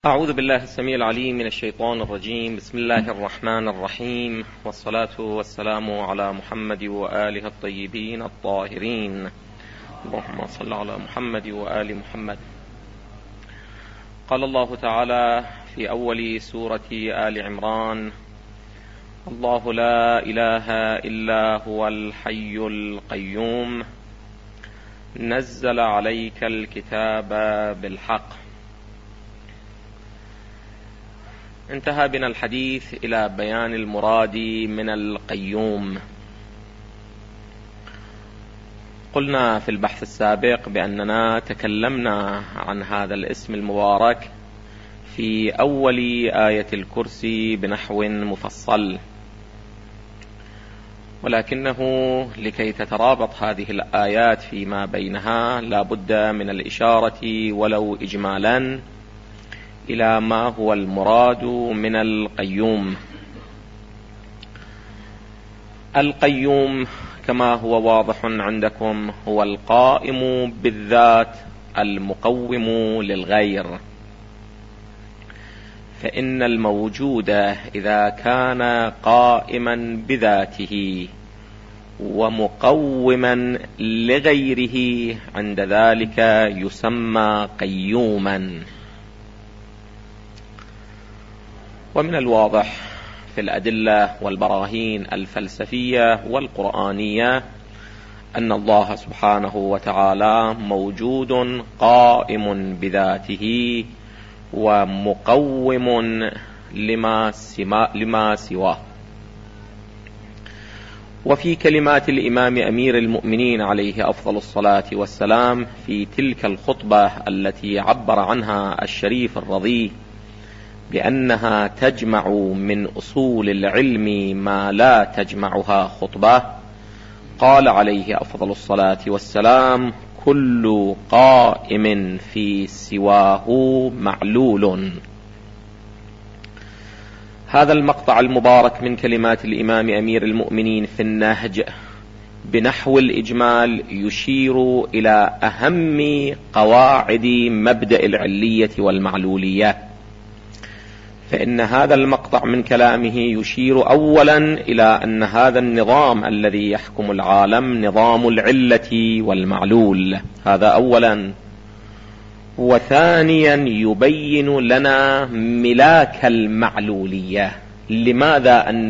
أعوذ بالله السميع العليم من الشيطان الرجيم. بسم الله الرحمن الرحيم، والصلاة والسلام على محمد وآله الطيبين الطاهرين. اللهم صل على محمد وآل محمد. قال الله تعالى في أول سورة آل عمران: الله لا إله إلا هو الحي القيوم نزل عليك الكتاب بالحق. انتهى بنا الحديث إلى بيان المراد من القيوم. قلنا في البحث السابق بأننا تكلمنا عن هذا الاسم المبارك في أول آية الكرسي بنحو مفصل، ولكنه لكي تترابط هذه الآيات فيما بينها لا بد من الإشارة ولو إجمالا إلى ما هو المراد من القيوم. القيوم كما هو واضح عندكم هو القائم بالذات المقوم للغير، فإن الموجود إذا كان قائما بذاته ومقوما لغيره عند ذلك يسمى قيوما. ومن الواضح في الأدلة والبراهين الفلسفية والقرآنية أن الله سبحانه وتعالى موجود قائم بذاته ومقوم لما سواه. وفي كلمات الإمام أمير المؤمنين عليه أفضل الصلاة والسلام في تلك الخطبة التي عبر عنها الشريف الرضي بأنها تجمع من أصول العلم ما لا تجمعها خطبة، قال عليه أفضل الصلاة والسلام: كل قائم في سواه معلول. هذا المقطع المبارك من كلمات الإمام أمير المؤمنين في النهج بنحو الإجمال يشير إلى أهم قواعد مبدأ العلية والمعلولية، فإن هذا المقطع من كلامه يشير أولا إلى أن هذا النظام الذي يحكم العالم نظام العلة والمعلول، هذا أولا. وثانيا يبين لنا ملاك المعلولية، لماذا أن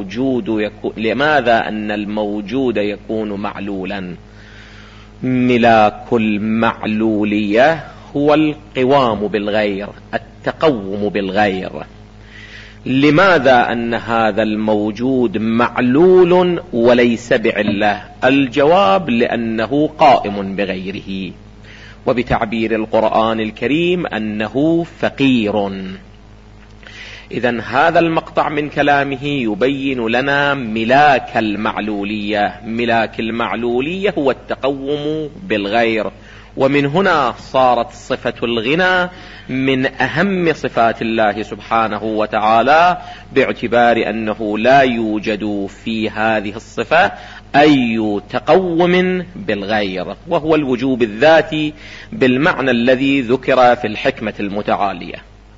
الموجود يكون معلولا. ملاك المعلولية هو القوام بالغير، التقوم بالغير. لماذا أن هذا الموجود معلول وليس بعلة؟ الجواب: لأنه قائم بغيره، وبتعبير القرآن الكريم أنه فقير. إذن هذا المقطع من كلامه يبين لنا ملاك المعلولية. ملاك المعلولية هو التقوم بالغير، ومن هنا صارت صفة الغنى من أهم صفات الله سبحانه وتعالى، باعتبار أنه لا يوجد في هذه الصفة أي تقوم بالغير، وهو الوجوب الذاتي بالمعنى الذي ذكر في الحكمة المتعالية.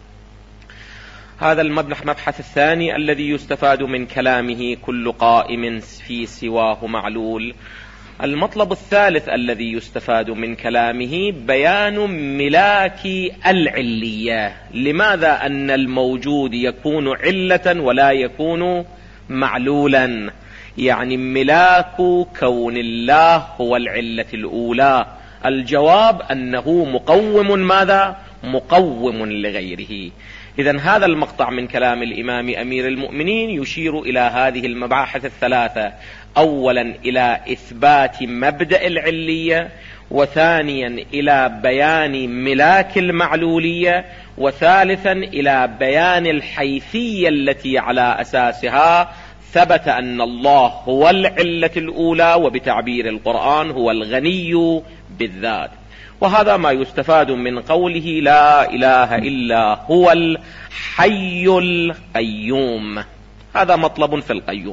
هذا المبحث الثاني الذي يستفاد من كلامه كل قائم في سواه معلول. المطلب الثالث الذي يستفاد من كلامه بيان ملاك العلية. لماذا أن الموجود يكون علة ولا يكون معلولا؟ يعني ملاك كون الله هو العلة الأولى. الجواب أنه مقوم ماذا؟ مقوم لغيره. إذن هذا المقطع من كلام الإمام أمير المؤمنين يشير إلى هذه المباحث الثلاثة: أولا إلى إثبات مبدأ العلية، وثانيا إلى بيان ملاك المعلولية، وثالثا إلى بيان الحيثية التي على أساسها ثبت أن الله هو العلة الأولى، وبتعبير القرآن هو الغني بالذات. وهذا ما يستفاد من قوله لا إله إلا هو الحي القيوم. هذا مطلب في القيوم.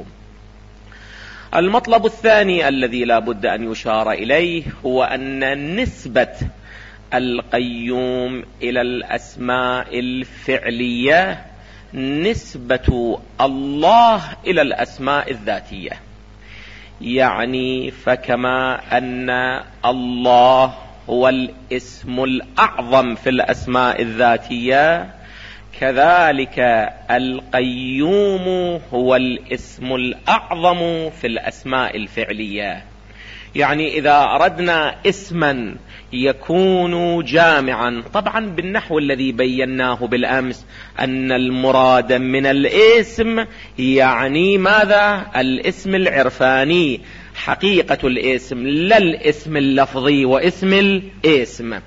المطلب الثاني الذي لا بد أن يشار إليه هو أن نسبة القيوم إلى الأسماء الفعلية نسبة الله إلى الأسماء الذاتية. يعني فكما أن الله هو الاسم الأعظم في الأسماء الذاتية، كذلك القيوم هو الاسم الأعظم في الأسماء الفعلية. يعني إذا أردنا اسما يكون جامعا، طبعا بالنحو الذي بيناه بالأمس أن المراد من الاسم يعني ماذا؟ الاسم العرفاني، حقيقة الاسم، لا الاسم اللفظي واسم الاسم.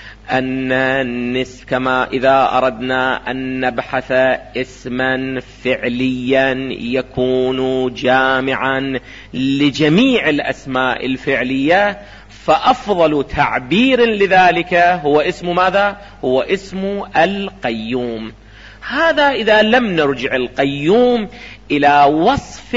كما إذا أردنا أن نبحث اسما فعليا يكون جامعا لجميع الأسماء الفعلية، فأفضل تعبير لذلك هو اسم ماذا؟ هو اسم القيوم. هذا إذا لم نرجع القيوم إلى وصف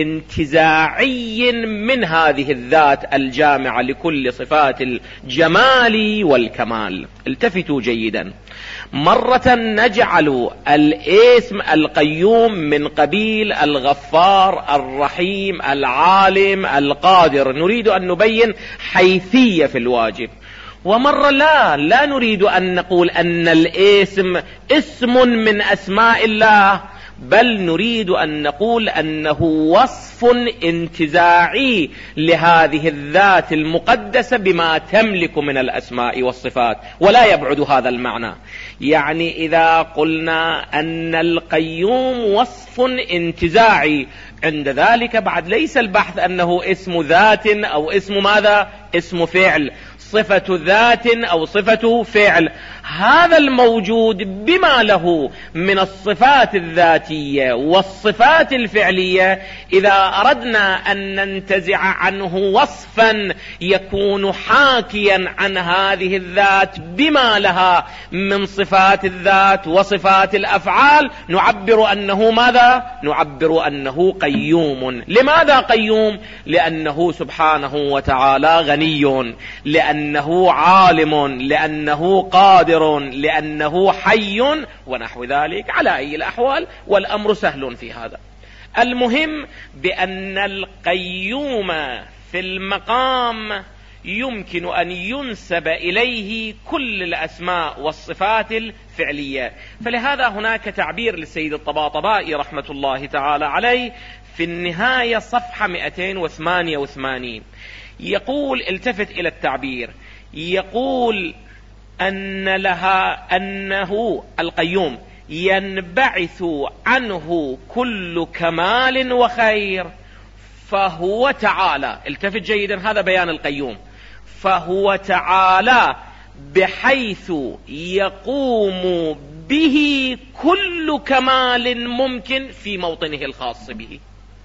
انتزاعي من هذه الذات الجامعة لكل صفات الجمال والكمال. التفتوا جيدا، مرة نجعل الاسم القيوم من قبيل الغفار الرحيم العالم القادر، نريد أن نبين حيثية في الواجب، ومرة لا نريد أن نقول أن الاسم اسم من أسماء الله، بل نريد أن نقول أنه وصف انتزاعي لهذه الذات المقدسة بما تملك من الأسماء والصفات، ولا يبعد هذا المعنى. يعني إذا قلنا أن القيوم وصف انتزاعي، عند ذلك بعد ليس البحث أنه اسم ذات أو اسم ماذا؟ اسم فعل، صفة ذات أو صفة فعل. هذا الموجود بما له من الصفات الذاتية والصفات الفعلية، إذا أردنا أن ننتزع عنه وصفا يكون حاكيا عن هذه الذات بما لها من صفات الذات وصفات الأفعال، نعبر أنه ماذا؟ نعبر أنه قيوم. لماذا قيوم؟ لأنه سبحانه وتعالى غني، لأنه عالم، لأنه قادر، لأنه حي ونحو ذلك. على أي الأحوال والأمر سهل في هذا. المهم بأن القيوم في المقام يمكن أن ينسب إليه كل الأسماء والصفات الفعلية. فلهذا هناك تعبير للسيد الطباطبائي رحمة الله تعالى عليه في النهاية صفحة 288 يقول، التفت إلى التعبير، يقول أنه القيوم ينبعث عنه كل كمال وخير، فهو تعالى، التفت جيدا، هذا بيان القيوم، فهو تعالى بحيث يقوم به كل كمال ممكن في موطنه الخاص به.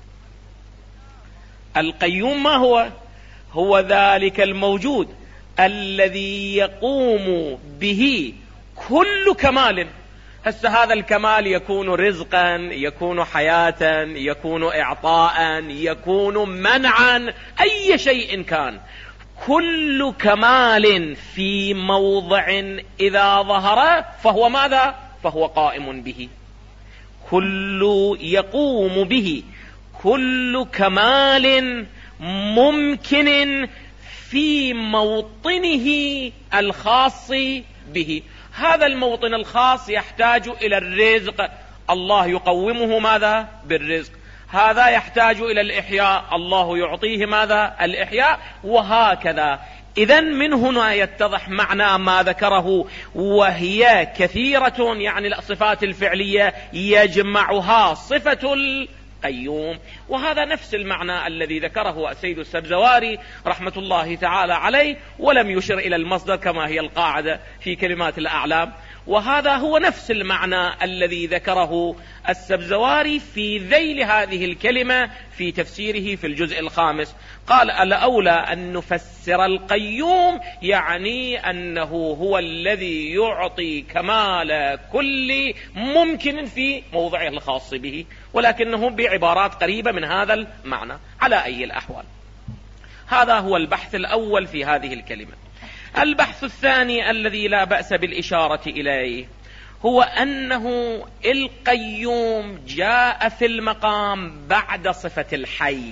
القيوم ما هو؟ هو ذلك الموجود الذي يقوم به كل كمال. هسه هذا الكمال يكون رزقا، يكون حياة، يكون إعطاء، يكون منعا، أي شيء كان، كل كمال في موضع إذا ظهر فهو ماذا؟ فهو قائم به. كل يقوم به كل كمال ممكن في موطنه الخاص به. هذا الموطن الخاص يحتاج إلى الرزق، الله يقومه ماذا؟ بالرزق. هذا يحتاج إلى الإحياء، الله يعطيه ماذا؟ الإحياء، وهكذا. إذن من هنا يتضح معنى ما ذكره، وهي كثيرة، يعني الصفات الفعلية يجمعها صفة القيوم. وهذا نفس المعنى الذي ذكره السيد السبزواري رحمة الله تعالى عليه، ولم يشر إلى المصدر كما هي القاعدة في كلمات الأعلام. وهذا هو نفس المعنى الذي ذكره السبزواري في ذيل هذه الكلمة في تفسيره في الجزء الخامس. قال: الأولى أن نفسر القيوم يعني أنه هو الذي يعطي كمال كل ممكن في موضعه الخاص به، ولكنه بعبارات قريبة من هذا المعنى. على أي الأحوال، هذا هو البحث الأول في هذه الكلمة. البحث الثاني الذي لا بأس بالإشارة إليه هو أنه القيوم جاء في المقام بعد صفة الحي،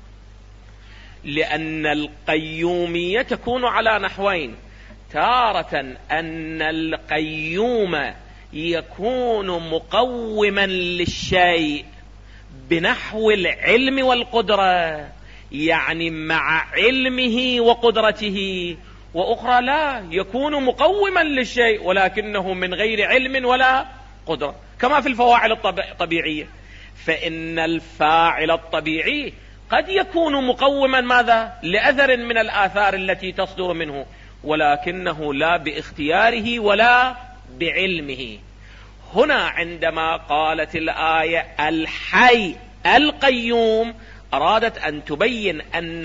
لأن القيومية تكون على نحوين: تارة أن القيوم يكون مقوما للشيء بنحو العلم والقدرة، يعني مع علمه وقدرته، وأخرى لا، يكون مقوما للشيء ولكنه من غير علم ولا قدرة، كما في الفواعل الطبيعية. فإن الفاعل الطبيعي قد يكون مقوما ماذا؟ لأثر من الآثار التي تصدر منه، ولكنه لا باختياره ولا بعلمه. هنا عندما قالت الآية الحي القيوم أرادت أن تبين أن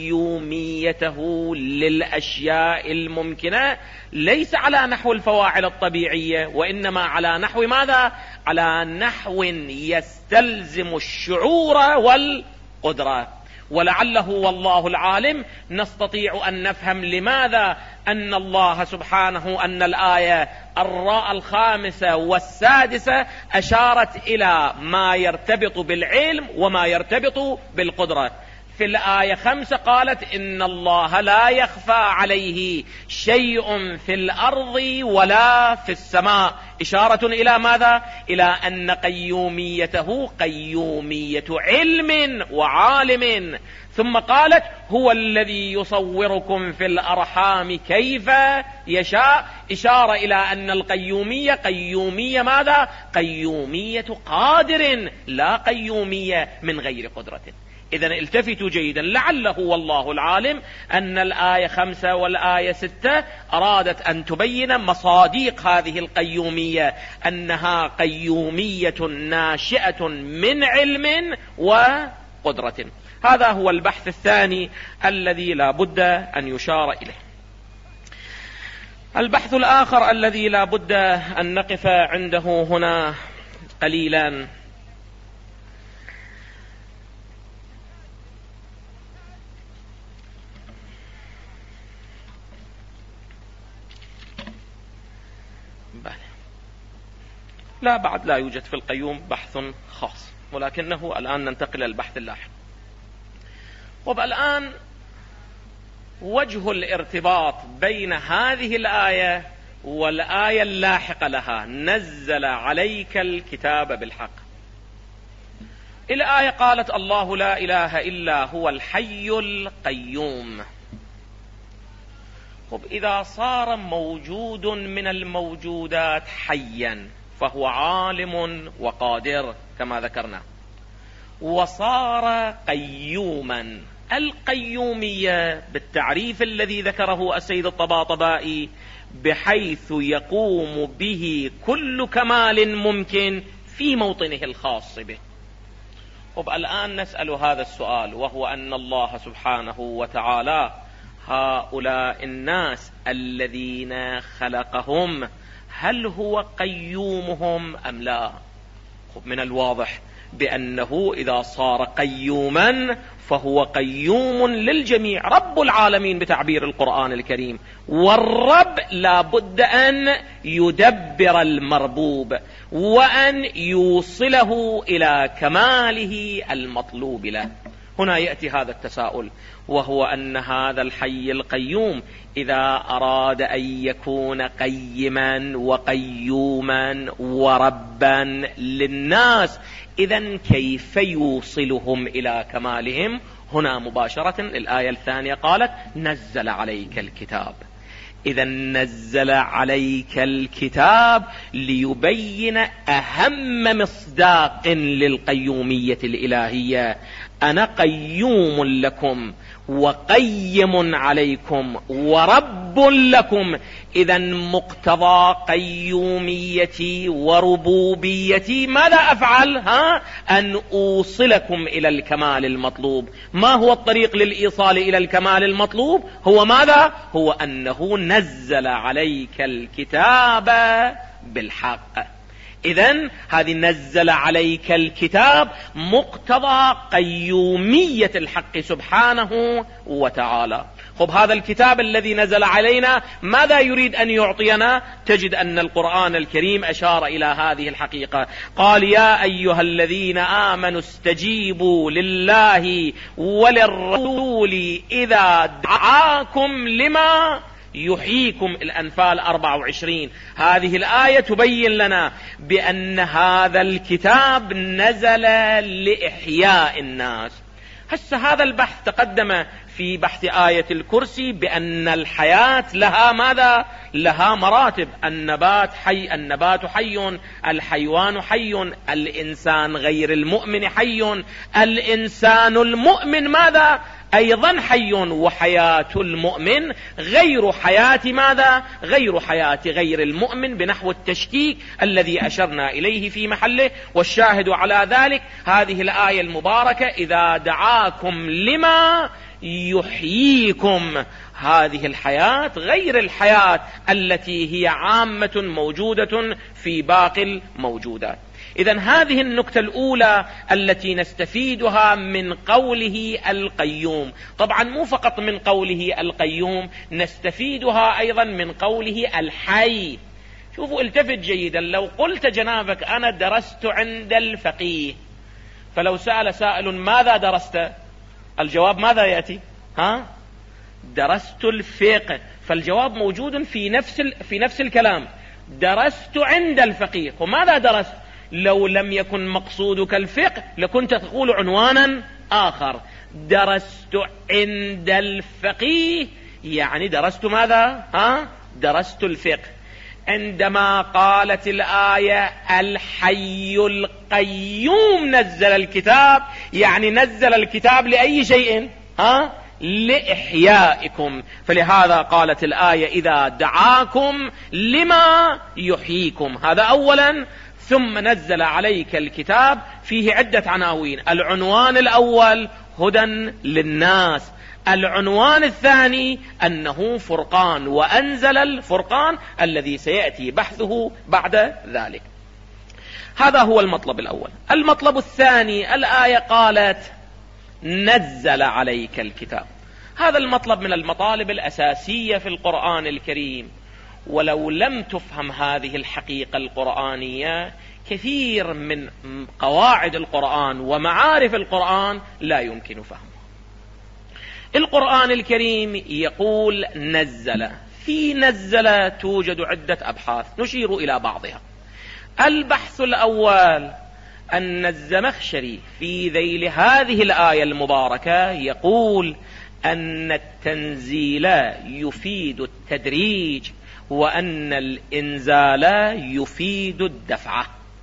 قيوميته للأشياء الممكنة ليس على نحو الفواعل الطبيعية، وإنما على نحو ماذا؟ على نحو يستلزم الشعور والقدرة. ولعله والله العالم نستطيع أن نفهم لماذا أن الله سبحانه أن الآية الخامسة والسادسة أشارت إلى ما يرتبط بالعلم وما يرتبط بالقدرة. في الآية 5 قالت إن الله لا يخفى عليه شيء في الأرض ولا في السماء، إشارة إلى ماذا؟ إلى أن قيوميته قيومية علم وعالم. ثم قالت هو الذي يصوركم في الأرحام كيف يشاء، إشارة إلى أن القيومية قيومية ماذا؟ قيومية قادر، لا قيومية من غير قدرة. إذن التفتوا جيدا، لعله والله العالم أن الآية 5 والآية 6 أرادت أن تبين مصاديق هذه القيومية، أنها قيومية ناشئة من علم وقدرة. هذا هو البحث الثاني الذي لا بد أن يشار إليه. البحث الآخر الذي لا بد أن نقف عنده هنا قليلا لا بعد لا يوجد في القيوم بحث خاص، ولكنه الآن ننتقل للبحث اللاحق. والآن وجه الارتباط بين هذه الآية والآية اللاحقة لها: نزل عليك الكتاب بالحق. الآية قالت الله لا إله إلا هو الحي القيوم. إذا صار موجود من الموجودات حيا فهو عالم وقادر كما ذكرنا، وصار قيوما. القيومية بالتعريف الذي ذكره السيد الطباطبائي بحيث يقوم به كل كمال ممكن في موطنه الخاص به. الآن نسأل هذا السؤال، وهو أن الله سبحانه وتعالى هؤلاء الناس الذين خلقهم هل هو قيومهم أم لا؟ من الواضح بأنه إذا صار قيوما فهو قيوم للجميع، رب العالمين بتعبير القرآن الكريم. والرب لا بد أن يدبر المربوب وأن يوصله إلى كماله المطلوب له. هنا يأتي هذا التساؤل، وهو أن هذا الحي القيوم إذا أراد أن يكون قيما وقيوما وربا للناس، إذن كيف يوصلهم إلى كمالهم؟ هنا مباشرة الآية الثانية قالت نزل عليك الكتاب. إذن نزل عليك الكتاب ليبين أهم مصداق للقيومية الإلهية: أنا قيوم لكم وقيم عليكم ورب لكم. إذن مقتضى قيوميتي وربوبيتي ماذا أفعل؟ أن أوصلكم إلى الكمال المطلوب. ما هو الطريق للإيصال إلى الكمال المطلوب؟ هو ماذا؟ هو أنه نزل عليك الكتاب بالحق. إذن هذه نزل عليك الكتاب مقتضى قيومية الحق سبحانه وتعالى. خب هذا الكتاب الذي نزل علينا ماذا يريد أن يعطينا؟ تجد أن القرآن الكريم أشار إلى هذه الحقيقة، قال يا أيها الذين آمنوا استجيبوا لله وللرسول إذا دعاكم لما يحييكم. الأنفال 24. هذه الآية تبين لنا بأن هذا الكتاب نزل لإحياء الناس. هسه هذا البحث تقدم في بحث آية الكرسي بأن الحياة لها ماذا؟ لها مراتب. النبات حي، النبات حي، الحيوان حي، الإنسان غير المؤمن حي، الإنسان المؤمن ماذا؟ أيضا حي. وحياة المؤمن غير حياة ماذا؟ غير حياة غير المؤمن، بنحو التشكيك الذي أشرنا إليه في محله. والشاهد على ذلك هذه الآية المباركة إذا دعاكم لما يحييكم. هذه الحياة غير الحياة التي هي عامة موجودة في باقي الموجودات. إذن هذه النكتة الأولى التي نستفيدها من قوله القيوم. طبعا مو فقط من قوله القيوم، نستفيدها أيضا من قوله الحي. شوفوا التفت جيدا، لو قلت جنابك أنا درست عند الفقيه، فلو سأل سائل ماذا درست؟ الجواب ماذا يأتي؟ درست الفقه. فالجواب موجود في نفس الكلام، درست عند الفقيه. وماذا درست؟ لو لم يكن مقصودك الفقه لكنت تقول عنوانا آخر. درست عند الفقيه يعني درست ماذا؟ درست الفقه. عندما قالت الآية الحي القيوم نزل الكتاب، يعني نزل الكتاب لأي شيء؟ لإحيائكم. فلهذا قالت الآية إذا دعاكم لما يحييكم. هذا أولا. ثم نزل عليك الكتاب فيه عدة عناوين. العنوان الأول هدى للناس، العنوان الثاني أنه فرقان، وأنزل الفرقان الذي سيأتي بحثه بعد ذلك. هذا هو المطلب الأول. المطلب الثاني الآية قالت نزل عليك الكتاب. هذا المطلب من المطالب الأساسية في القرآن الكريم، ولو لم تفهم هذه الحقيقة القرآنية كثير من قواعد القرآن ومعارف القرآن لا يمكن فهمها. القرآن الكريم يقول نزل. في نزل توجد عدة أبحاث نشير إلى بعضها. البحث الأول أن الزمخشري في ذيل هذه الآية المباركة يقول أن التنزيل يفيد التدريج، وأن الإنزال يفيد الدفعة.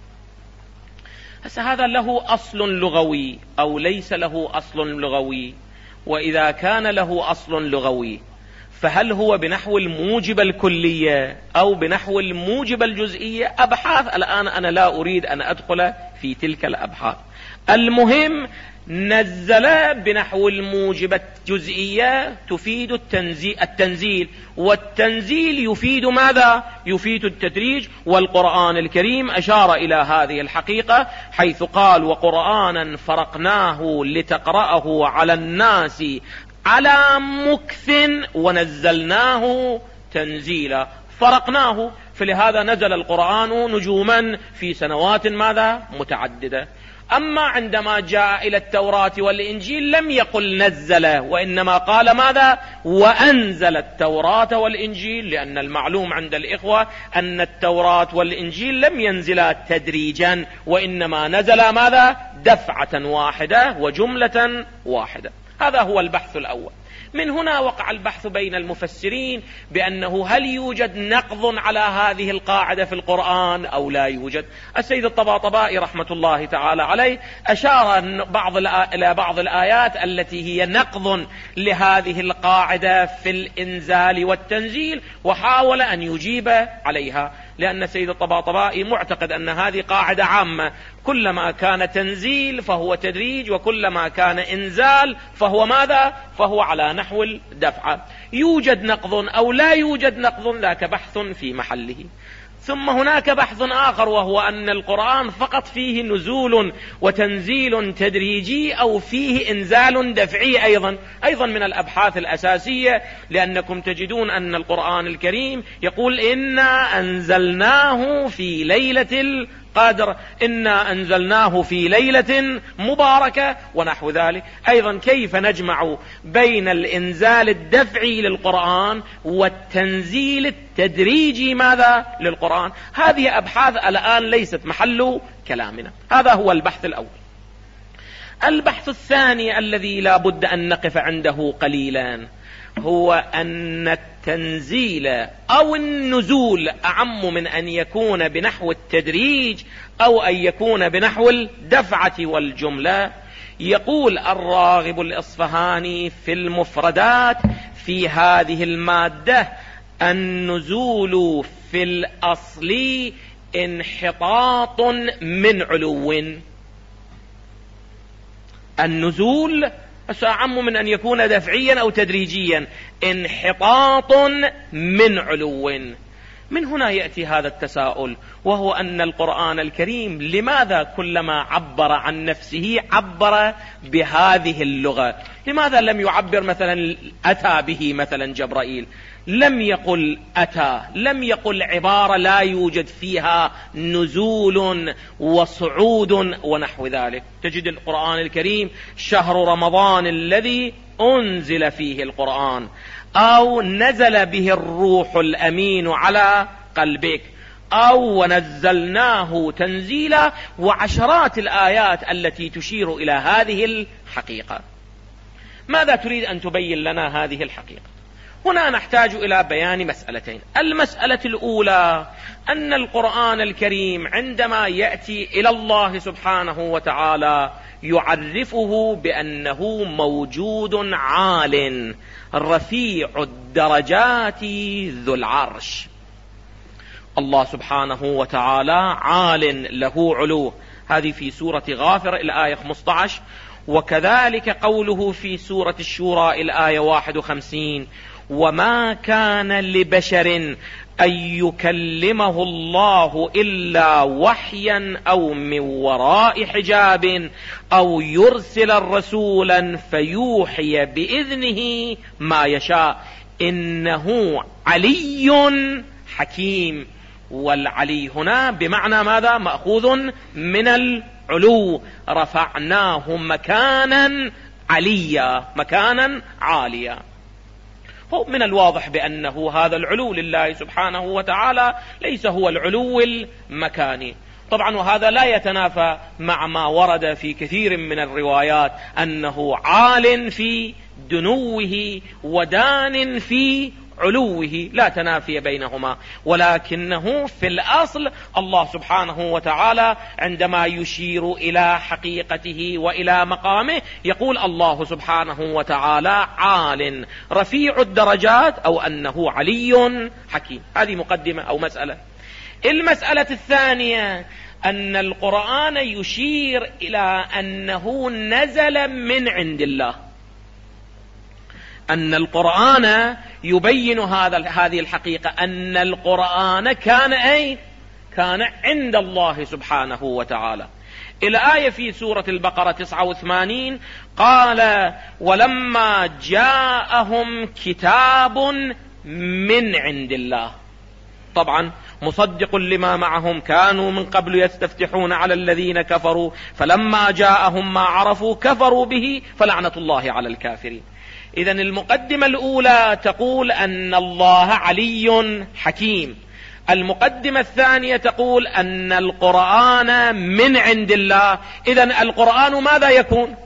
هذا له أصل لغوي أو ليس له أصل لغوي؟ وإذا كان له أصل لغوي فهل هو بنحو الموجب الكلية أو بنحو الموجب الجزئية؟ أبحاث الآن أنا لا أريد أن أدخل في تلك الأبحاث. المهم نزل بنحو الموجب الجزئية تفيد التنزيل، والتنزيل يفيد ماذا؟ يفيد التدريج. والقرآن الكريم أشار إلى هذه الحقيقة حيث قال وقرآنا فرقناه لتقرأه على الناس على مكث ونزلناه تنزيلا. فرقناه، فلهذا نزل القرآن نجوما في سنوات ماذا؟ متعددة. أما عندما جاء إلى التوراة والإنجيل لم يقل نزل، وإنما قال ماذا؟ وأنزل التوراة والإنجيل، لأن المعلوم عند الإخوة أن التوراة والإنجيل لم ينزلا تدريجا، وإنما نزل ماذا؟ دفعة واحدة وجملة واحدة. هذا هو البحث الأول. من هنا وقع البحث بين المفسرين بأنه هل يوجد نقض على هذه القاعدة في القرآن أو لا يوجد. السيد الطباطبائي رحمة الله تعالى عليه أشار إلى بعض الآيات التي هي نقض لهذه القاعدة في الإنزال والتنزيل، وحاول أن يجيب عليها، لأن السيد الطباطبائي معتقد أن هذه قاعدة عامة، كلما كان تنزيل فهو تدريج، وكلما كان إنزال فهو ماذا؟ فهو على نحو الدفعة. يوجد نقض أو لا يوجد نقض ذاك بحث في محله. ثم هناك بحث آخر، وهو أن القرآن فقط فيه نزول وتنزيل تدريجي أو فيه إنزال دفعي أيضا من الأبحاث الأساسية، لأنكم تجدون أن القرآن الكريم يقول إنا أنزلناه في ليلة القدر، إنا أنزلناه في ليلة مباركة ونحو ذلك. أيضا كيف نجمع بين الإنزال الدفعي للقرآن والتنزيل التدريجي ماذا للقرآن؟ هذه أبحاث الآن ليست محل كلامنا. هذا هو البحث الأول. البحث الثاني الذي لا بد أن نقف عنده قليلا هو أن التنزيل أو النزول أعم من أن يكون بنحو التدريج أو أن يكون بنحو الدفعة والجملة. يقول الراغب الإصفهاني في المفردات في هذه المادة: النزول في الأصل انحطاط من علو. النزول أعم من أن يكون دفعيا أو تدريجيا، انحطاط من علو. من هنا يأتي هذا التساؤل، وهو أن القرآن الكريم لماذا كلما عبر عن نفسه عبر بهذه اللغة؟ لماذا لم يعبر مثلا أتى به مثلا جبرائيل؟ لم يقل أتى، لم يقل عبارة لا يوجد فيها نزول وصعود ونحو ذلك. تجد القرآن الكريم شهر رمضان الذي أنزل فيه القرآن، أو نزل به الروح الأمين على قلبك، أو ونزلناه تنزيلا، وعشرات الآيات التي تشير إلى هذه الحقيقة. ماذا تريد أن تبين لنا هذه الحقيقة؟ هنا نحتاج إلى بيان مسألتين. المسألة الأولى أن القرآن الكريم عندما يأتي إلى الله سبحانه وتعالى يعرفه بأنه موجود عال رفيع الدرجات ذو العرش. الله سبحانه وتعالى عال له علو، هذه في سورة غافر الآية 15، وكذلك قوله في سورة الشورى الآية 51: وما كان لبشر أن يكلمه الله إلا وحيا أو من وراء حجاب أو يرسل رسولا فيوحي بإذنه ما يشاء إنه علي حكيم. والعلي هنا بمعنى ماذا؟ مأخوذ من العلو، رفعناه مكانا عليا، مكانا عاليا. من الواضح بأنه هذا العلو لله سبحانه وتعالى ليس هو العلو المكاني طبعا، وهذا لا يتنافى مع ما ورد في كثير من الروايات أنه عال في دنوه ودان في علوه، لا تنافي بينهما، ولكنه في الأصل الله سبحانه وتعالى عندما يشير إلى حقيقته وإلى مقامه يقول الله سبحانه وتعالى عال رفيع الدرجات، أو أنه علي حكيم. هذه مقدمة أو مسألة. المسألة الثانية أن القرآن يشير إلى أنه نزل من عند الله، أن القرآن يبين هذه الحقيقة، أن القرآن كان عند الله سبحانه وتعالى. الآية في سورة البقرة 89 قال: ولما جاءهم كتاب من عند الله. طبعا مصدق لما معهم، كانوا من قبل يستفتحون على الذين كفروا فلما جاءهم ما عرفوا كفروا به فلعنة الله على الكافرين. إذن المقدمة الأولى تقول أن الله علي حكيم، المقدمة الثانية تقول أن القرآن من عند الله. إذن القرآن ماذا يكون؟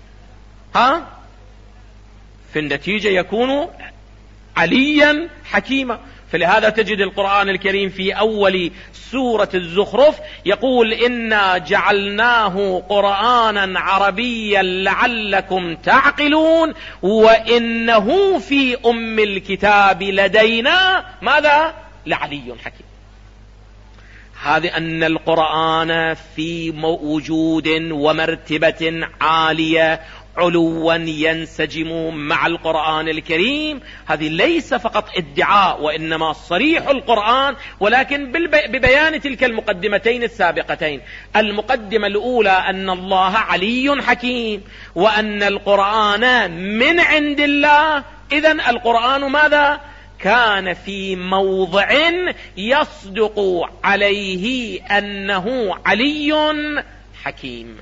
في النتيجة يكون عليا حكيما. فلهذا تجد القرآن الكريم في أول سورة الزخرف يقول: إنا جعلناه قرآنا عربيا لعلكم تعقلون وإنه في أم الكتاب لدينا ماذا؟ لعلي حكيم. هذه أن القرآن في وجود ومرتبة عالية علوا ينسجم مع القرآن الكريم، هذه ليس فقط ادعاء وإنما صريح القرآن، ولكن ببيان تلك المقدمتين السابقتين. المقدمة الأولى أن الله علي حكيم، وأن القرآن من عند الله. إذن القرآن ماذا؟ كان في موضع يصدق عليه أنه علي حكيم.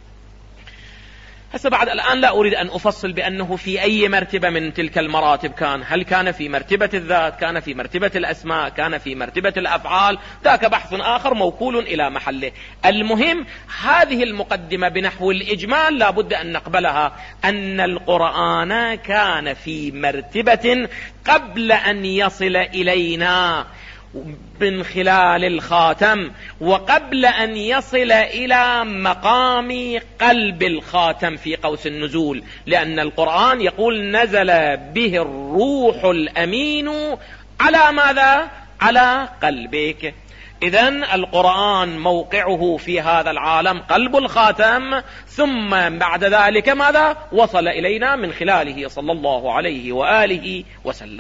هسه بعد الآن لا أريد أن أفصل بأنه في أي مرتبة من تلك المراتب كان، هل كان في مرتبة الذات، كان في مرتبة الأسماء، كان في مرتبة الأفعال، ذاك بحث آخر موكول إلى محله. المهم هذه المقدمة بنحو الإجمال لا بد أن نقبلها، أن القرآن كان في مرتبة قبل أن يصل إلينا من خلال الخاتم، وقبل أن يصل إلى مقام قلب الخاتم في قوس النزول، لأن القرآن يقول نزل به الروح الأمين على ماذا؟ على قلبك. إذن القرآن موقعه في هذا العالم قلب الخاتم، ثم بعد ذلك ماذا؟ وصل إلينا من خلاله صلى الله عليه وآله وسلم.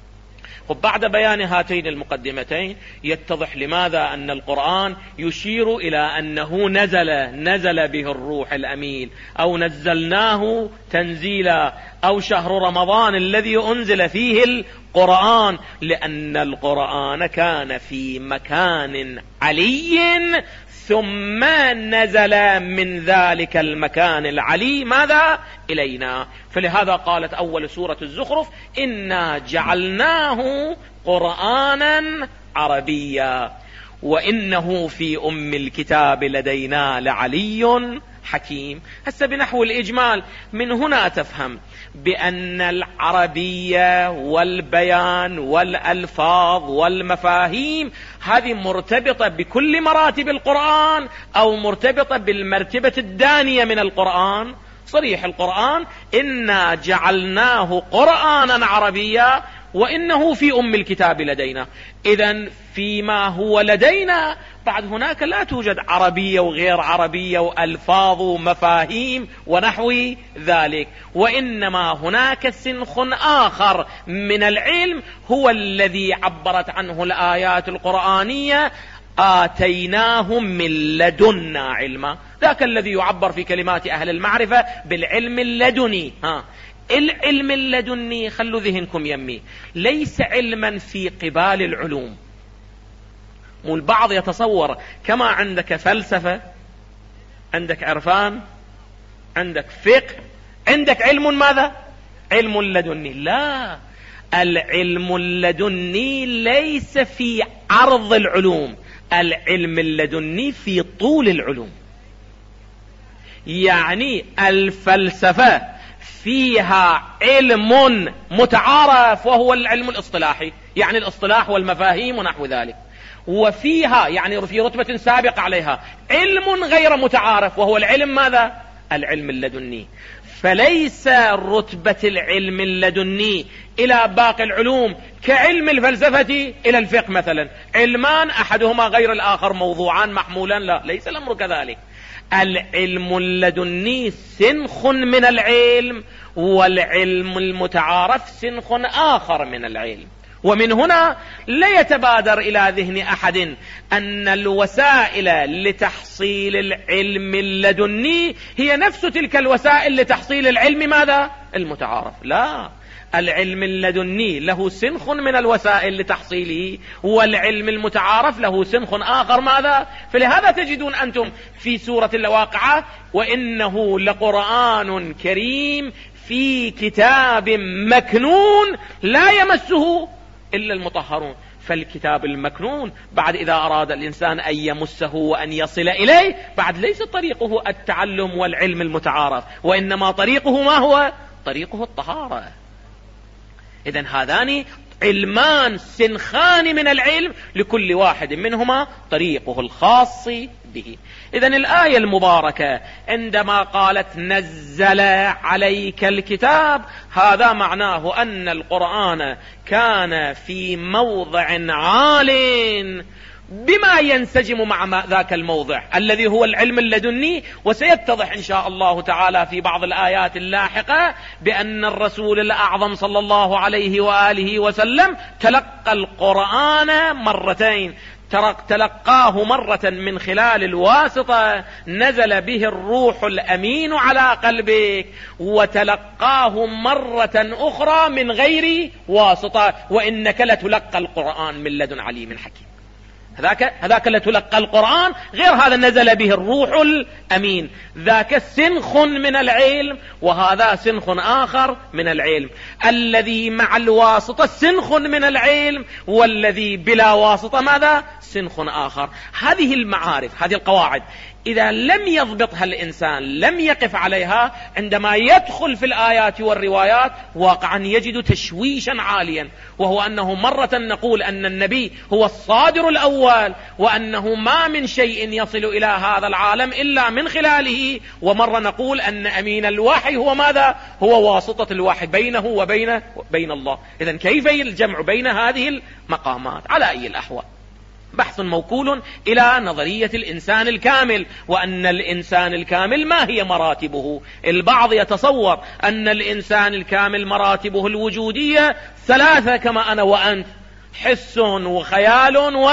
وبعد بيان هاتين المقدمتين يتضح لماذا أن القرآن يشير إلى أنه نزل به الروح الأمين، أو نزلناه تنزيلا، أو شهر رمضان الذي أنزل فيه القرآن، لأن القرآن كان في مكان علي ثم نزل من ذلك المكان العلي ماذا؟ إلينا. فلهذا قالت أول سورة الزخرف إنا جعلناه قرآنا عربيا وإنه في أم الكتاب لدينا لعلي حكيم. هسه بنحو الإجمال من هنا تفهم بأن العربية والبيان والألفاظ والمفاهيم هذه مرتبطة بكل مراتب القرآن أو مرتبطة بالمرتبة الدانية من القرآن. صريح القرآن إنا جعلناه قرآنا عربيا وإنه في أم الكتاب لدينا. إذن فيما هو لدينا بعد هناك لا توجد عربية وغير عربية وألفاظ ومفاهيم ونحو ذلك، وإنما هناك سنخ آخر من العلم هو الذي عبرت عنه الآيات القرآنية آتيناهم من لدنا علما. ذاك الذي يعبر في كلمات أهل المعرفة بالعلم اللدني. العلم اللدني خلوا ذهنكم يمي، ليس علما في قبال العلوم. والبعض يتصور كما عندك فلسفة، عندك عرفان، عندك فقه، عندك علم ماذا؟ علم لدني. لا، العلم اللدني ليس في عرض العلوم، العلم اللدني في طول العلوم. يعني الفلسفة فيها علم متعارف وهو العلم الاصطلاحي، يعني الاصطلاح والمفاهيم ونحو ذلك، وفيها يعني في رتبة سابقة عليها علم غير متعارف وهو العلم ماذا؟ العلم اللدني. فليس رتبة العلم اللدني إلى باقي العلوم كعلم الفلسفة إلى الفقه مثلا، علمان أحدهما غير الآخر موضوعان محمولان، لا، ليس الأمر كذلك. العلم اللدني سنخ من العلم، والعلم المتعارف سنخ آخر من العلم. ومن هنا لا يتبادر إلى ذهن أحد أن الوسائل لتحصيل العلم اللدني هي نفس تلك الوسائل لتحصيل العلم ماذا؟ المتعارف. لا، العلم اللدني له سنخ من الوسائل لتحصيله، والعلم المتعارف له سنخ آخر ماذا؟ فلهذا تجدون أنتم في سورة الواقعة وإنه لقرآن كريم في كتاب مكنون لا يمسه إلا المطهرون. فالكتاب المكنون بعد إذا أراد الإنسان أن يمسه وأن يصل إليه بعد ليس طريقه التعلم والعلم المتعارف، وإنما طريقه ما هو؟ طريقه الطهارة. إذن هذان علمان سنخان من العلم لكل واحد منهما طريقه الخاص به. إذن الآية المباركة عندما قالت نزل عليك الكتاب، هذا معناه أن القرآن كان في موضع عال بما ينسجم مع ذاك الموضع الذي هو العلم اللدني. وسيتضح إن شاء الله تعالى في بعض الآيات اللاحقة بأن الرسول الأعظم صلى الله عليه وآله وسلم تلقى القرآن مرتين، تلقاه مرة من خلال الواسطة نزل به الروح الأمين على قلبك، وتلقاه مرة أخرى من غير واسطة، وإنك لتلقى القرآن من لدن عليم حكيم. هذاك لتلقى القرآن غير هذا نزل به الروح الأمين، ذاك سنخ من العلم وهذا سنخ آخر من العلم. الذي مع الواسطة سنخ من العلم، والذي بلا واسطة ماذا؟ سنخ آخر. هذه المعارف، هذه القواعد إذا لم يضبطها الإنسان، لم يقف عليها، عندما يدخل في الآيات والروايات واقعا يجد تشويشا عاليا، وهو أنه مرة نقول أن النبي هو الصادر الأول، وأنه ما من شيء يصل إلى هذا العالم إلا من خلاله، ومرة نقول أن أمين الوحي هو ماذا؟ هو واسطة الوحي بينه وبين الله. إذن كيف الجمع بين هذه المقامات؟ على أي الأحوال بحث موكول إلى نظرية الإنسان الكامل، وأن الإنسان الكامل ما هي مراتبه. البعض يتصور أن الإنسان الكامل مراتبه الوجودية 3 كما أنا وأنت، حس وخيال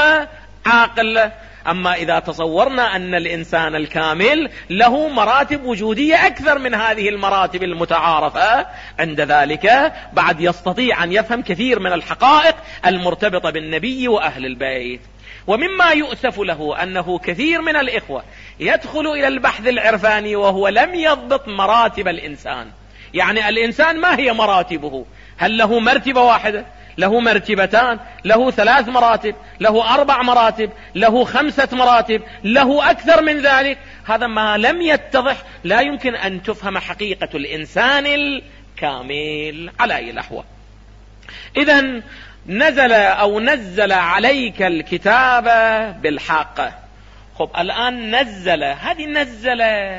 وعاقل. أما إذا تصورنا أن الإنسان الكامل له مراتب وجودية أكثر من هذه المراتب المتعارفة، عند ذلك بعد يستطيع أن يفهم كثير من الحقائق المرتبطة بالنبي وأهل البيت. ومما يؤسف له أنه كثير من الإخوة يدخل إلى البحث العرفاني وهو لم يضبط مراتب الإنسان. يعني الإنسان ما هي مراتبه؟ هل له مرتبة واحدة؟ له مرتبتان؟ له 3 مراتب؟ له 4 مراتب؟ له 5 مراتب؟ له أكثر من ذلك؟ هذا ما لم يتضح لا يمكن أن تفهم حقيقة الإنسان الكامل على أي الأحوال. إذن نزل عليك الكتاب بالحق. خب الآن هذه نزل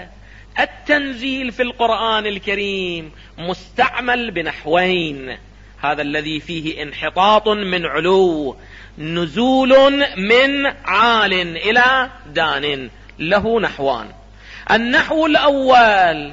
التنزيل في القرآن الكريم مستعمل بنحوين، هذا الذي فيه انحطاط من علو، نزول من عال إلى دان، له نحوان. النحو الأول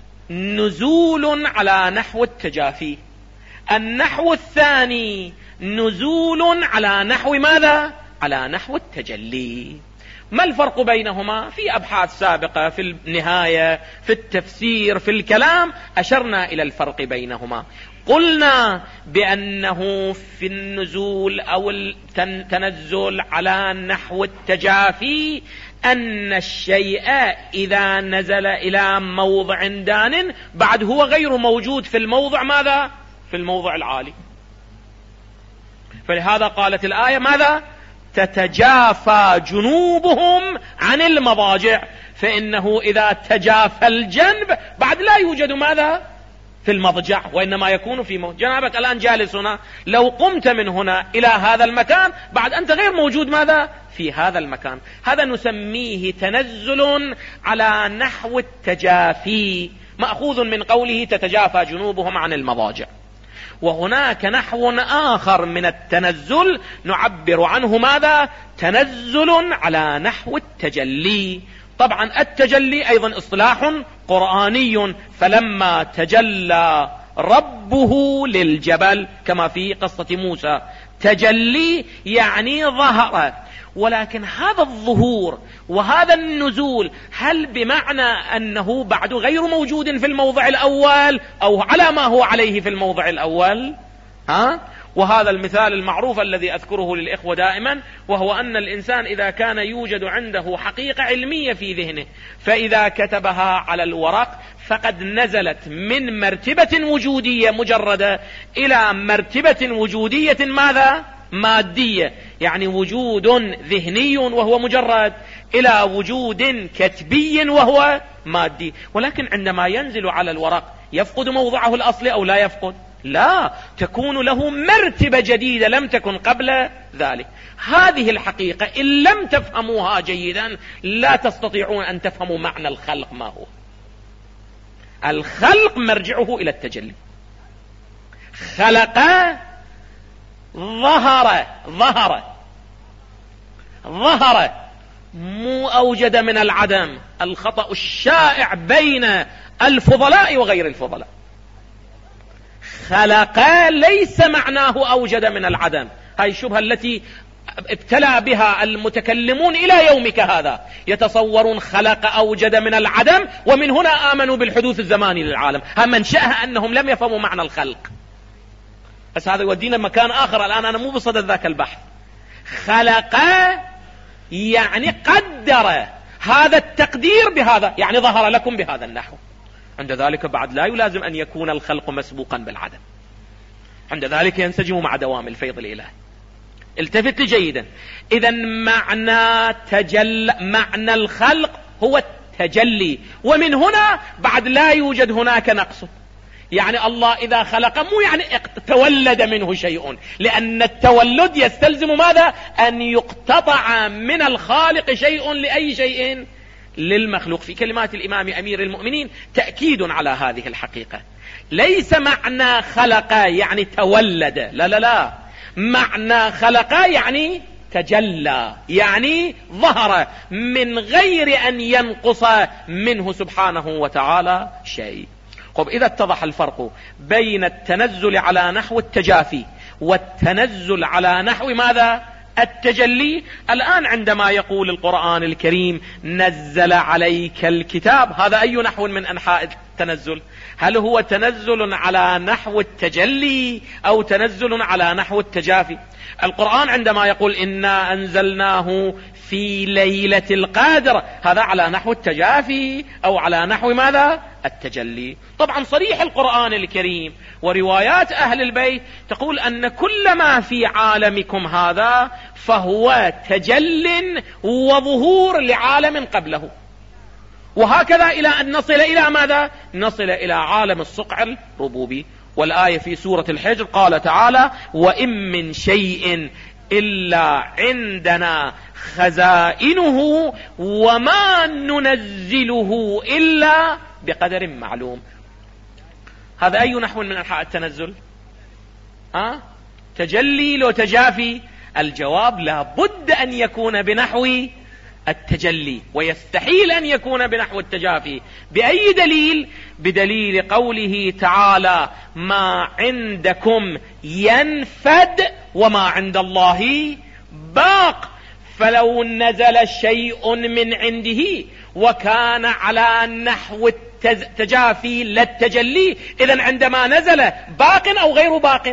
نزول على نحو التجافي، النحو الثاني نزول على نحو ماذا؟ على نحو التجلي. ما الفرق بينهما؟ في أبحاث سابقة في النهاية، في التفسير، في الكلام أشرنا إلى الفرق بينهما. قلنا بأنه في النزول أو التنزل على نحو التجافي أن الشيء إذا نزل إلى موضع دان بعد هو غير موجود في الموضع ماذا؟ في الموضع العالي. فلهذا قالت الآية ماذا؟ تتجافى جنوبهم عن المضاجع، فإنه إذا تجافى الجنب بعد لا يوجد ماذا؟ في المضجع، وإنما يكون في موت. جنابك الآن جالس هنا، لو قمت من هنا إلى هذا المكان بعد أنت غير موجود ماذا؟ في هذا المكان. هذا نسميه تنزل على نحو التجافي، مأخوذ من قوله تتجافى جنوبهم عن المضاجع. وهناك نحو آخر من التنزل نعبر عنه ماذا؟ تنزل على نحو التجلي. طبعا التجلي أيضا اصطلاح قرآني، فلما تجلى ربه للجبل كما في قصة موسى، تجلي يعني ظهر. ولكن هذا الظهور وهذا النزول هل بمعنى أنه بعد غير موجود في الموضع الأول أو على ما هو عليه في الموضع الأول؟ وهذا المثال المعروف الذي أذكره للإخوة دائما، وهو أن الإنسان إذا كان يوجد عنده حقيقة علمية في ذهنه فإذا كتبها على الورق فقد نزلت من مرتبة وجودية مجردة إلى مرتبة وجودية ماذا؟ مادية، يعني وجود ذهني وهو مجرد، إلى وجود كتبي وهو مادي. ولكن عندما ينزل على الورق يفقد موضعه الأصلي أو لا يفقد؟ لا، تكون له مرتبة جديدة لم تكن قبل ذلك. هذه الحقيقة إن لم تفهموها جيدا لا تستطيعون أن تفهموا معنى الخلق. ما هو الخلق؟ مرجعه إلى التجلي. خلق، ظهر ظهر، مو أوجد من العدم. الخطأ الشائع بين الفضلاء وغير الفضلاء. خلق ليس معناه أوجد من العدم. هاي الشبهة التي ابتلى بها المتكلمون إلى يومك هذا، يتصورون خلق أوجد من العدم، ومن هنا آمنوا بالحدوث الزماني للعالم. منشأها أنهم لم يفهموا معنى الخلق. بس هذا يودينا مكان آخر. الآن أنا مو بصدد ذاك البحث. خلق يعني قدر، هذا التقدير بهذا يعني ظهر لكم بهذا النحو. عند ذلك بعد لا يلازم أن يكون الخلق مسبوقا بالعدم، عند ذلك ينسجم مع دوام الفيض الإلهي. التفت جيدا. إذا معنى الخلق هو التجلي، ومن هنا بعد لا يوجد هناك نقص. يعني الله إذا خلق مو يعني تولد منه شيء، لأن التولد يستلزم ماذا؟ أن يقتطع من الخالق شيء لأي شيء؟ للمخلوق. في كلمات الإمام أمير المؤمنين تأكيد على هذه الحقيقة. ليس معنى خلق يعني تولد، لا لا لا. معنى خلق يعني تجلى، يعني ظهر من غير أن ينقص منه سبحانه وتعالى شيء. طب إذا اتضح الفرق بين التنزل على نحو التجافي والتنزل على نحو ماذا؟ التجلي. الآن عندما يقول القرآن الكريم نزل عليك الكتاب، هذا أي نحو من أنحاء التنزل؟ هل هو تنزل على نحو التجلي أو تنزل على نحو التجافي؟ القرآن عندما يقول إنا أنزلناه في ليلة القدر، هذا على نحو التجافي أو على نحو ماذا؟ التجلي. طبعا صريح القرآن الكريم وروايات أهل البيت تقول أن كل ما في عالمكم هذا فهو تجل وظهور لعالم قبله، وهكذا إلى أن نصل إلى ماذا؟ نصل إلى عالم الصقع الربوبي. والآية في سورة الحجر قال تعالى وإن من شيء إلا عندنا خزائنه وما ننزله إلا بقدر معلوم. هذا أي نحو من أنحاء التنزل؟ تجلي لو تجافي؟ الجواب لا بد أن يكون بنحو التجلي، ويستحيل أن يكون بنحو التجافي. بأي دليل؟ بدليل قوله تعالى ما عندكم ينفد وما عند الله باق. فلو نزل شيء من عنده وكان على نحو التجافي للتجلي، إذن عندما نزل باق أو غير باق؟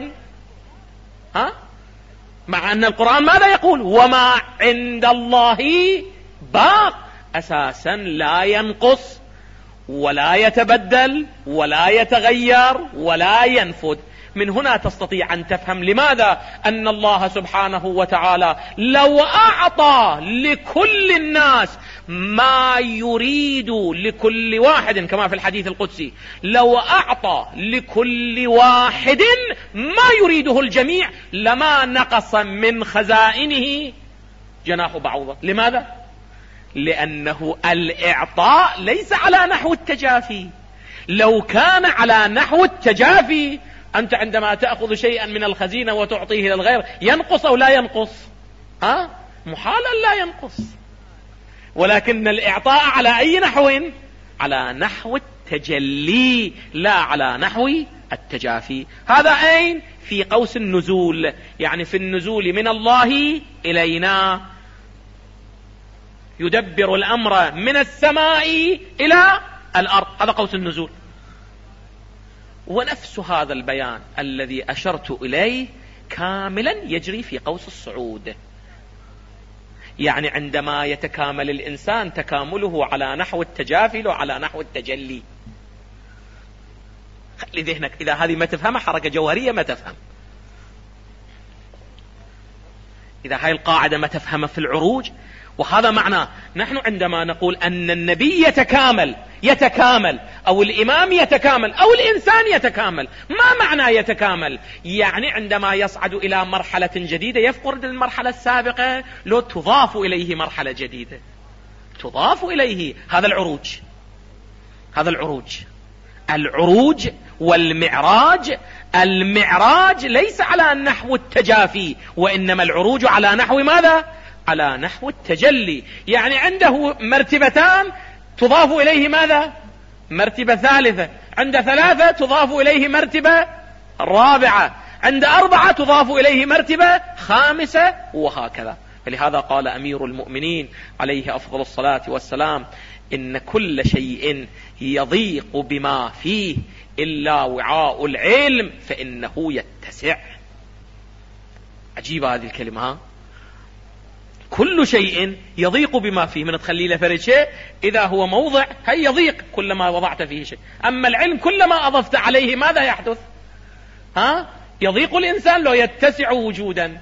مع أن القرآن ماذا يقول؟ وما عند الله باق، أساسا لا ينقص ولا يتبدل ولا يتغير ولا ينفد. من هنا تستطيع أن تفهم لماذا أن الله سبحانه وتعالى لو أعطى لكل الناس ما يريد لكل واحد، كما في الحديث القدسي لو أعطى لكل واحد ما يريده الجميع لما نقص من خزائنه جناح بعوضة. لماذا؟ لأنه الإعطاء ليس على نحو التجافي. لو كان على نحو التجافي، أنت عندما تأخذ شيئا من الخزينة وتعطيه للغير ينقص أو لا ينقص؟ محالا لا ينقص. ولكن الإعطاء على أي نحو؟ على نحو التجلي لا على نحو التجافي. هذا أين؟ في قوس النزول، يعني في النزول من الله إلينا، يدبر الأمر من السماء إلى الأرض، هذا قوس النزول. ونفس هذا البيان الذي أشرت إليه كاملا يجري في قوس الصعود. يعني عندما يتكامل الإنسان تكامله على نحو التجافي وعلى نحو التجلي. خلي ذهنك، إذا هذه ما تفهمها حركة جوهرية ما تفهم. إذا هاي القاعدة ما تفهمها في العروج، وهذا معناه نحن عندما نقول أن النبي يتكامل أو الإمام يتكامل أو الإنسان يتكامل، ما معنى يتكامل؟ يعني عندما يصعد إلى مرحلة جديدة يفقد المرحلة السابقة، لو تضاف إليه مرحلة جديدة تضاف إليه. هذا العروج. هذا العروج والمعراج. المعراج ليس على نحو التجافي، وإنما العروج على نحو ماذا؟ على نحو التجلي، يعني عنده مرتبتان تضاف إليه ماذا؟ مرتبة ثالثة، عند 3 تضاف إليه مرتبة رابعة، عند 4 تضاف إليه مرتبة 5، وهكذا. فلهذا قال أمير المؤمنين عليه أفضل الصلاة والسلام: إن كل شيء يضيق بما فيه إلا وعاء العلم فإنه يتسع. عجيبة هذه الكلمة، ها؟ كل شيء يضيق بما فيه، من تخلي له فرد شيء إذا هو موضع هي يضيق كلما وضعت فيه شيء، أما العلم كلما أضفت عليه ماذا يحدث؟ ها؟ يضيق الإنسان لو يتسع وجودا،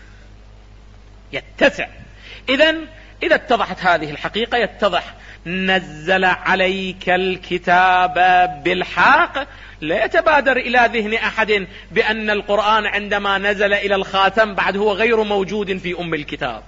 يتسع. إذا اتضحت هذه الحقيقة يتضح نزل عليك الكتاب بالحق. لا يتبادر إلى ذهن أحد بأن القرآن عندما نزل إلى الخاتم بعد هو غير موجود في أم الكتاب،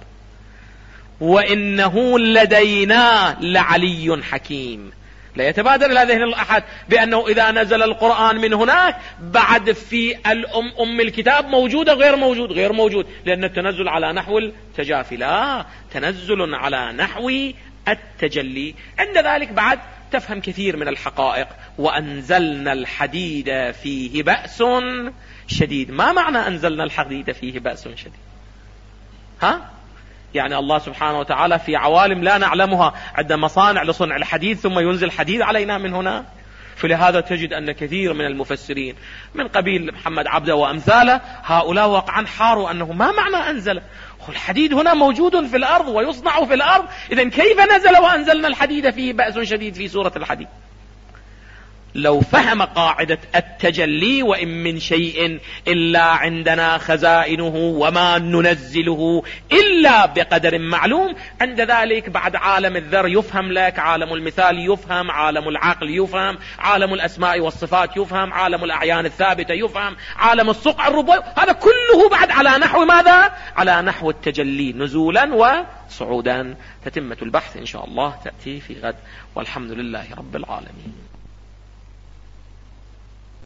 وإنه لدينا لعلي حكيم. لا يتبادر إلى ذهن أحد بأنه إذا نزل القرآن من هناك بعد في أم الكتاب موجودة غير موجود، غير موجود، لأن التنزل على نحو التجافي، لا، تنزل على نحو التجلي. عند ذلك بعد تفهم كثير من الحقائق. وأنزلنا الحديد فيه بأس شديد. ما معنى أنزلنا الحديد فيه بأس شديد؟ ها؟ يعني الله سبحانه وتعالى في عوالم لا نعلمها عند مصانع لصنع الحديد ثم ينزل حديد علينا من هنا. فلهذا تجد أن كثير من المفسرين من قبيل محمد عبده وأمثاله هؤلاء وقعا حاروا أنه ما معنى أنزل، الحديد هنا موجود في الأرض ويصنع في الأرض، إذن كيف نزل وأنزلنا الحديد فيه بأس شديد في سورة الحديد؟ لو فهم قاعدة التجلي وإن من شيء إلا عندنا خزائنه وما ننزله إلا بقدر معلوم، عند ذلك بعد عالم الذر يفهم لك، عالم المثال يفهم، عالم العقل يفهم، عالم الأسماء والصفات يفهم، عالم الأعيان الثابتة يفهم، عالم الصقع الربوي، هذا كله بعد على نحو ماذا؟ على نحو التجلي نزولا وصعودا. تتمة البحث إن شاء الله تأتي في غد، والحمد لله رب العالمين.